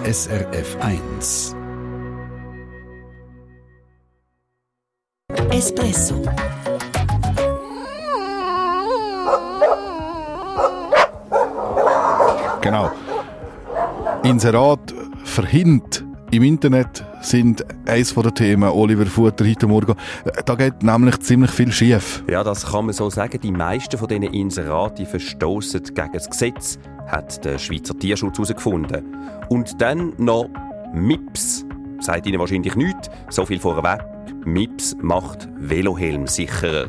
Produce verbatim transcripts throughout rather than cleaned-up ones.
S R F eins. Espresso. Genau. Inserat verhindert im Internet sind eines der Themen, Oliver Futter, heute Morgen. Da geht nämlich ziemlich viel schief. Ja, das kann man so sagen. Die meisten von diesen Inseraten verstossen gegen das Gesetz, hat der Schweizer Tierschutz herausgefunden. Und dann noch M I P S. Sagt Ihnen wahrscheinlich nichts. So viel vorweg. M I P S macht Velohelm sicherer.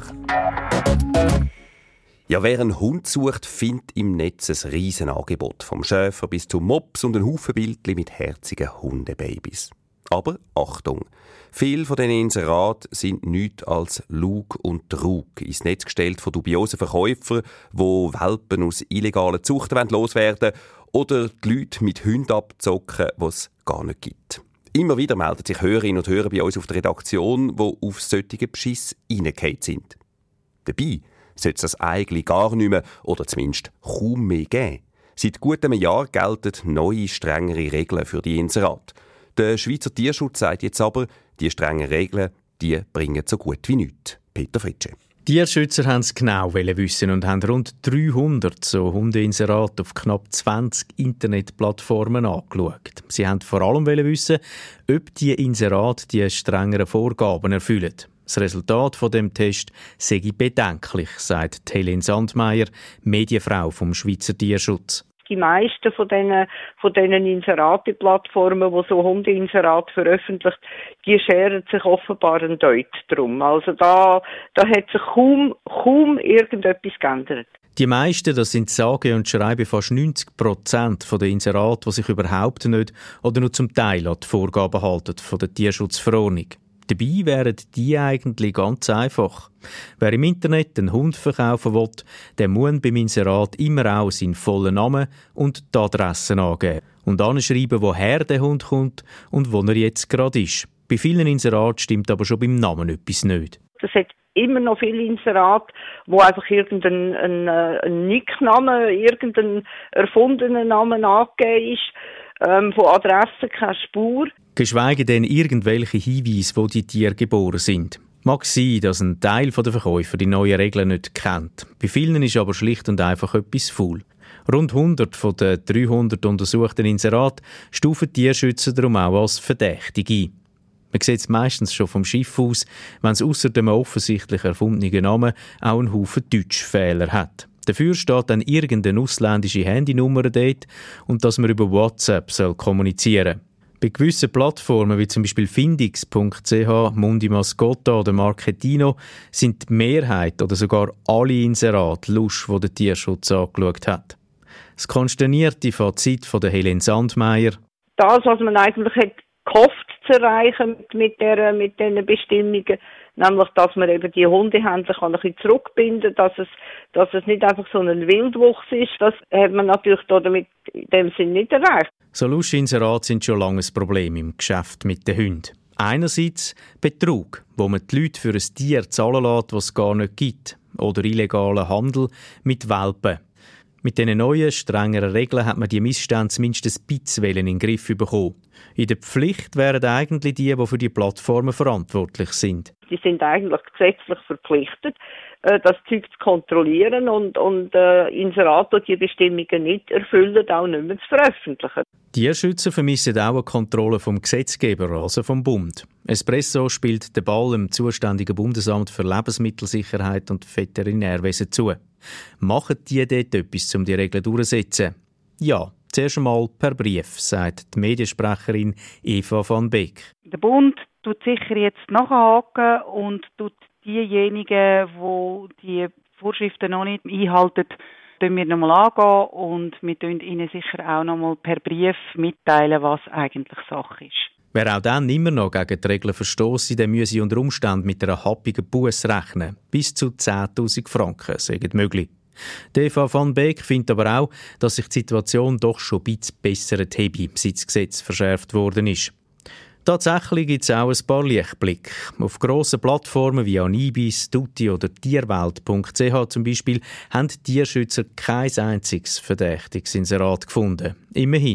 Ja, wer einen Hund sucht, findet im Netz ein Riesenangebot. Vom Schäfer bis zum Mops und ein Haufen Bildchen mit herzigen Hundebabys. Aber Achtung! Viele von diesen Inseraten sind nichts als Lug und Trug ins Netz gestellt von dubiosen Verkäufern, die Welpen aus illegalen Zuchten loswerden wollen oder die Leute mit Hunden abzocken, die es gar nicht gibt. Immer wieder melden sich Hörerinnen und Hörer bei uns auf der Redaktion, die auf solche Beschiss reingefallen sind. Dabei sollte es das eigentlich gar nicht mehr oder zumindest kaum mehr geben. Seit gut einem Jahr gelten neue, strengere Regeln für die Inserate. Der Schweizer Tierschutz sagt jetzt aber, die strengen Regeln die bringen so gut wie nichts. Peter Fritsche. Tierschützer wollten es genau wissen und haben rund dreihundert so Hundeinserate auf knapp zwanzig Internetplattformen angeschaut. Sie wollten vor allem wissen, ob die Inserate die strengeren Vorgaben erfüllen. Das Resultat von dem Test sei bedenklich, sagt Helene Sandmeier, Medienfrau vom Schweizer Tierschutz. Die meisten von diesen, von diesen Inserate-Plattformen, die so Hundeinserate veröffentlicht, die scheren sich offenbar ein Deut drum. Also da, da hat sich kaum, kaum irgendetwas geändert. Die meisten, das sind sage und schreibe fast neunzig Prozent der Inserate, die sich überhaupt nicht oder nur zum Teil an die Vorgaben halten von der Tierschutzverordnung. Dabei wären die eigentlich ganz einfach. Wer im Internet einen Hund verkaufen will, der muss beim Inserat immer auch seinen vollen Namen und die Adresse angeben und anschreiben, woher der Hund kommt und wo er jetzt gerade ist. Bei vielen Inseraten stimmt aber schon beim Namen etwas nicht. Das hat immer noch viele Inserate, wo einfach irgendein ein, ein Nickname, irgendein erfundener Name angegeben ist. Ähm, von Adressen keine Spur. Geschweige denn irgendwelche Hinweise, wo die Tiere geboren sind. Mag sein, dass ein Teil der Verkäufer die neuen Regeln nicht kennt. Bei vielen ist aber schlicht und einfach etwas faul. Rund hundert von den dreihundert untersuchten Inseraten stufen Tierschützer darum auch als verdächtig ein. Man sieht es meistens schon vom Schiff aus, wenn es ausser dem offensichtlich erfundenen Namen auch einen Haufen Deutschfehler hat. Dafür steht dann irgendeine ausländische Handynummer dort und dass man über WhatsApp soll kommunizieren soll. Bei gewissen Plattformen, wie zum Beispiel Findix punkt c h, Mundi Mascotta oder Markettino, sind die Mehrheit oder sogar alle Inserate lusch, die der Tierschutz angeschaut hat. Das konsternierte Fazit von der Helene Sandmeier. Das, was man eigentlich hat gehofft zu erreichen mit, mit, der, mit diesen Bestimmungen, nämlich, dass man eben die Hundehändler kann ein bisschen zurückbinden kann, dass es, dass es nicht einfach so ein Wildwuchs ist. Das hat man natürlich damit in dem Sinn nicht erreicht. So Lusch-Inserate sind schon lange ein Problem im Geschäft mit den Hunden. Einerseits Betrug, wo man die Leute für ein Tier zahlen lässt, was es gar nicht gibt. Oder illegaler Handel mit Welpen. Mit diesen neuen, strengeren Regeln hat man die Missstände zumindest ein bisschen in den Griff bekommen. In der Pflicht wären eigentlich die, die für die Plattformen verantwortlich sind. Die sind eigentlich gesetzlich verpflichtet, das Zeug zu kontrollieren und, und äh, Inserate, die die Bestimmungen nicht erfüllen, auch nicht mehr zu veröffentlichen. Tierschützer vermissen auch eine Kontrolle vom Gesetzgeber, also vom Bund. Espresso spielt den Ball im zuständigen Bundesamt für Lebensmittelsicherheit und Veterinärwesen zu. Machen die dort etwas, um die Regeln durchzusetzen? Ja, zuerst einmal per Brief, sagt die Mediensprecherin Eva van Beek. Der Bund tut sicher jetzt nachhaken und tut diejenigen, die die Vorschriften noch nicht einhalten, tun wir nochmal angehen und wir tun ihnen sicher auch nochmal per Brief mitteilen, was eigentlich Sache ist. Wer auch dann immer noch gegen die Regeln verstosse, der müsse unter Umständen mit einer happigen Busse rechnen. Bis zu zehntausend Franken sind möglich. Die Eva van Beek findet aber auch, dass sich die Situation doch schon ein bisschen besser habe, seit das Gesetz verschärft worden ist. Tatsächlich gibt es auch ein paar Lichtblicke. Auf grossen Plattformen wie Anibis, Tutti oder Tierwelt punkt c h zum Beispiel haben Tierschützer kein einziges verdächtiges Inserat gefunden. Immerhin.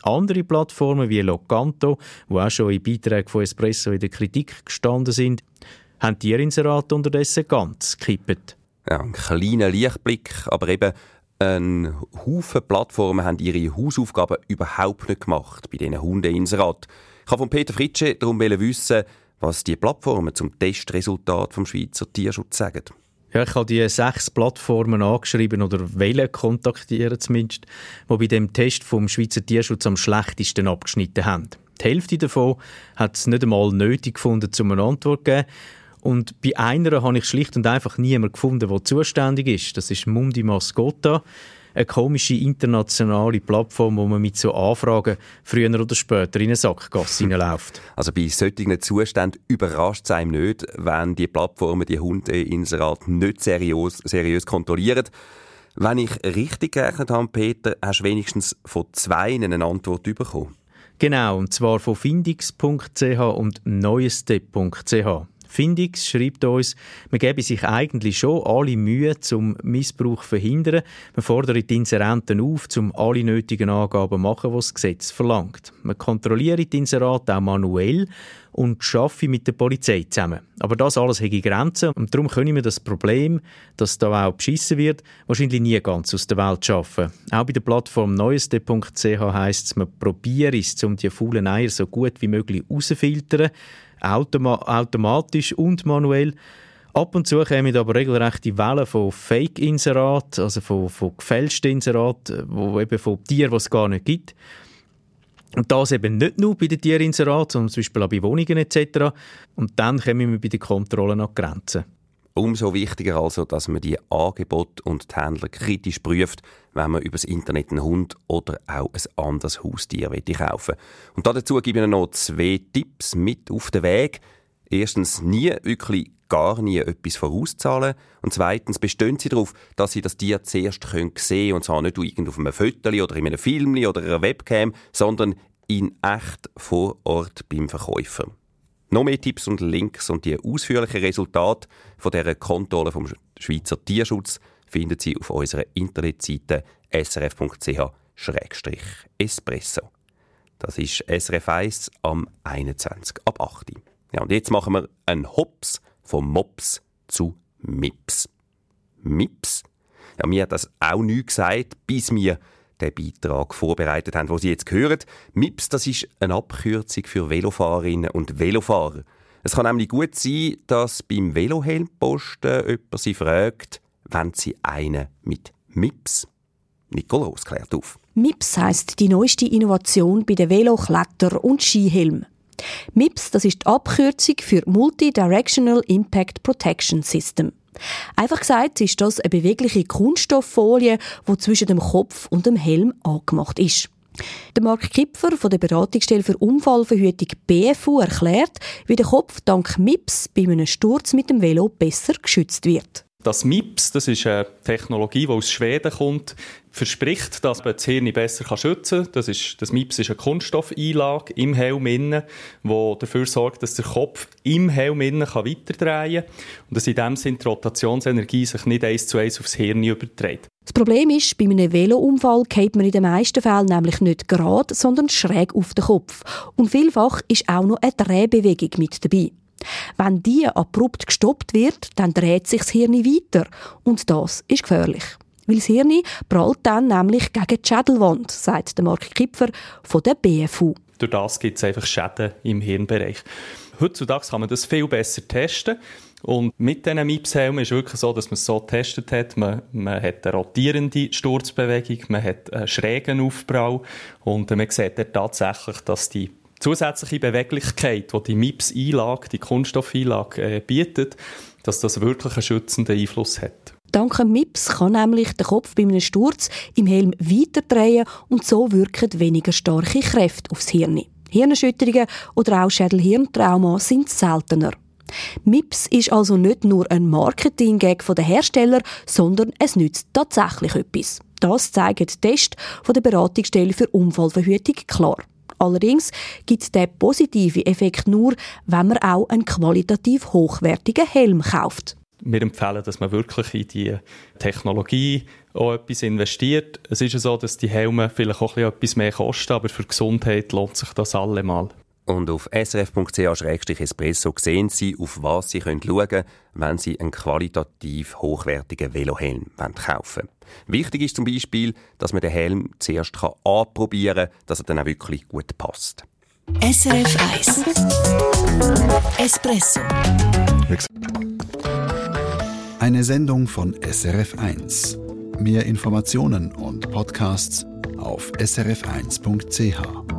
Andere Plattformen wie Locanto, die auch schon in Beiträgen von Espresso in der Kritik gestanden sind, haben die Inserate unterdessen ganz gekippt. Ja, ein kleiner Lichtblick, aber eben ein Haufen Plattformen haben ihre Hausaufgaben überhaupt nicht gemacht bei diesen Hundeinseraten. Ich wollte von Peter Fritsche darum wissen, was die Plattformen zum Testresultat vom Schweizer Tierschutz sagen. Ja, ich habe die sechs Plattformen angeschrieben oder wollen kontaktieren zumindest, die bei dem Test vom Schweizer Tierschutz am schlechtesten abgeschnitten haben. Die Hälfte davon hat es nicht einmal nötig gefunden, um eine Antwort zu geben. Und bei einer habe ich schlicht und einfach niemanden gefunden, der zuständig ist. Das ist Mundi Mascotta, eine komische internationale Plattform, wo man mit so Anfragen früher oder später in eine Sackgasse hineinläuft. Also bei solchen Zuständen überrascht es einem nicht, wenn die Plattformen die Hundeinserate nicht seriös, seriös kontrollieren. Wenn ich richtig gerechnet habe, Peter, hast du wenigstens von zwei eine Antwort bekommen. Genau, und zwar von findix punkt c h und neuestep punkt c h. Findix schreibt uns, man gebe sich eigentlich schon alle Mühe, zum Missbrauch zu verhindern. Man fordert die Inserenten auf, um alle nötigen Angaben zu machen, die das Gesetz verlangt. Man kontrolliert die Inserate auch manuell und arbeitet mit der Polizei zusammen. Aber das alles hat Grenzen und darum können wir das Problem, dass da auch beschissen wird, wahrscheinlich nie ganz aus der Welt schaffen. Auch bei der Plattform neuestep punkt c h heisst es, man probiert es, um die faulen Eier so gut wie möglich herauszufiltern. Automa- automatisch und manuell. Ab und zu kommen aber regelrechte Wellen von Fake-Inseraten, also von, von gefälschten Inseraten, wo eben von Tieren, die es gar nicht gibt. Und das eben nicht nur bei den Tierinseraten, sondern zum Beispiel auch bei Wohnungen et cetera. Und dann kommen wir bei den Kontrollen an die Grenzen. Umso wichtiger also, dass man die Angebote und die Händler kritisch prüft, wenn man über das Internet einen Hund oder auch ein anderes Haustier kaufen will. Und dazu gebe ich Ihnen noch zwei Tipps mit auf den Weg. Erstens, nie, wirklich gar nie etwas vorauszahlen. Und zweitens, bestehen Sie darauf, dass Sie das Tier zuerst sehen können. Und zwar nicht irgendwo auf einem Foto oder in einem Film oder einer Webcam, sondern in echt vor Ort beim Verkäufer. Noch mehr Tipps und Links und die ausführlichen Resultate von dieser Kontrolle vom Schweizer Tierschutz finden Sie auf unserer Internetseite s r f punkt c h schrägstrich espresso. Das ist S R F eins am einundzwanzig ab acht. Ja, und jetzt machen wir einen Hops vom Mops zu Mips. Mips? Ja, mir hat das auch nichts gesagt, bis wir den Beitrag vorbereitet haben, den Sie jetzt hören. Mips, das ist eine Abkürzung für Velofahrerinnen und Velofahrer. Es kann nämlich gut sein, dass beim Velohelmposten jemand Sie fragt, wenn Sie einen mit Mips? Nicole Roos klärt auf. Mips heisst die neueste Innovation bei den Velo-, Kletter- und Skihelmen. Mips, das ist die Abkürzung für Multi-Directional Impact Protection System. Einfach gesagt ist das eine bewegliche Kunststofffolie, die zwischen dem Kopf und dem Helm angemacht ist. Der Marc Kipfer von der Beratungsstelle für Unfallverhütung B F U erklärt, wie der Kopf dank Mips bei einem Sturz mit dem Velo besser geschützt wird. Das Mips, das ist eine Technologie, die aus Schweden kommt, verspricht, dass man das Hirn besser schützen kann. Das, ist, das Mips ist eine Kunststoffeinlage im Helm innen, die dafür sorgt, dass der Kopf im Helm innen weiterdrehen kann und dass in diesem Sinne die Rotationsenergie sich nicht eins zu eins aufs Hirn überträgt. Das Problem ist, bei einem Velounfall geht man in den meisten Fällen nämlich nicht gerade, sondern schräg auf den Kopf. Und vielfach ist auch noch eine Drehbewegung mit dabei. Wenn die abrupt gestoppt wird, dann dreht sich das Hirn weiter. Und das ist gefährlich. Weil das Hirn prallt dann nämlich gegen die Schädelwand, sagt Marc Kipfer von der B F U. Durch das gibt es einfach Schäden im Hirnbereich. Heutzutage kann man das viel besser testen. Und mit diesen Mips-Helmen ist es wirklich so, dass man es so getestet hat. Man, man hat eine rotierende Sturzbewegung, man hat einen schrägen Aufprall und man sieht dann tatsächlich, dass die zusätzliche Beweglichkeit, die die Mips-Einlage, die Kunststoffeinlage äh, bietet, dass das wirklich einen schützenden Einfluss hat. Dank dem Mips kann nämlich der Kopf bei einem Sturz im Helm weiterdrehen und so wirken weniger starke Kräfte aufs Hirn. Hirnerschütterungen oder auch Schädel-Hirntrauma sind seltener. Mips ist also nicht nur ein Marketing-Gag der Hersteller, sondern es nützt tatsächlich etwas. Das zeigen die Tests von der Beratungsstelle für Unfallverhütung klar. Allerdings gibt der positive Effekt nur, wenn man auch einen qualitativ hochwertigen Helm kauft. Wir empfehlen, dass man wirklich in die Technologie auch etwas investiert. Es ist ja so, dass die Helme vielleicht auch etwas mehr kosten, aber für die Gesundheit lohnt sich das allemal. Und auf s r f punkt c h slash espresso sehen Sie, auf was Sie schauen können, wenn Sie einen qualitativ hochwertigen Velohelm kaufen wollen. Wichtig ist zum Beispiel, dass man den Helm zuerst anprobieren kann, dass er dann auch wirklich gut passt. S R F eins Espresso. Eine Sendung von S R F eins. Mehr Informationen und Podcasts auf s r f eins punkt c h.